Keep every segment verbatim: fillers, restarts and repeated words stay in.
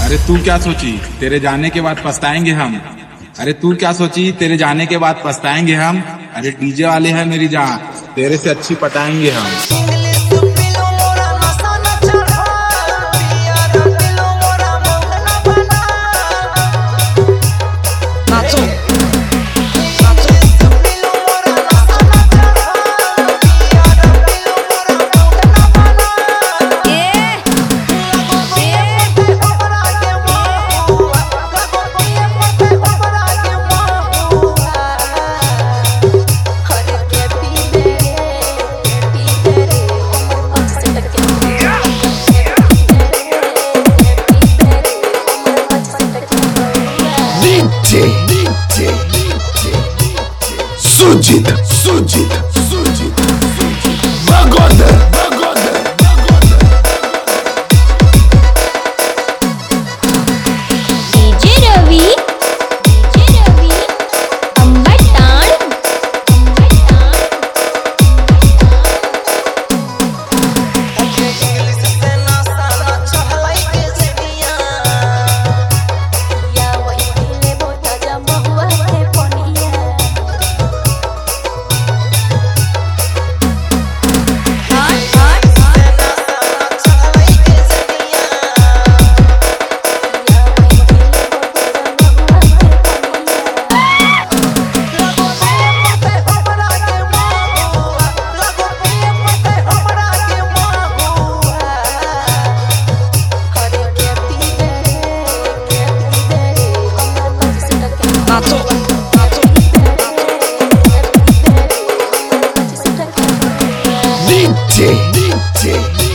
अरे तू क्या सोची तेरे जाने के बाद पछताएंगे हम। अरे तू क्या सोची तेरे जाने के बाद पछताएंगे हम। अरे डीजे वाले हैं मेरी जान, तेरे से अच्छी पटाएंगे हम। Sujit, Sujit, Sujit, Bagoda, Bagoda, Bagoda. D J Ravi, D J Ravi, Ambatan, Ambatan. DJ, DJ,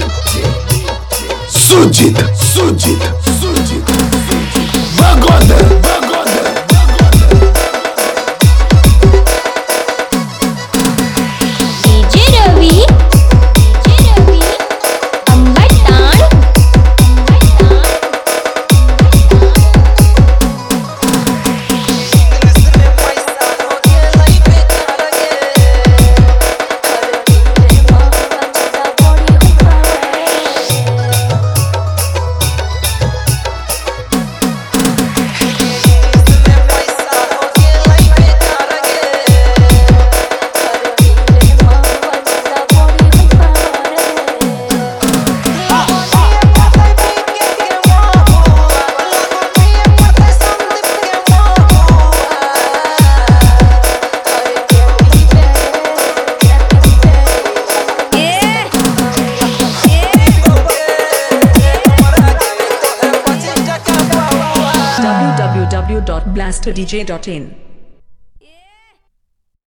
Sujit, Sujit, Sujit, Bagoda, Bagoda, Bagoda. D J Ravi, D J Ravi, Ambatan, Ambatan. w w w dot blaster d j dot in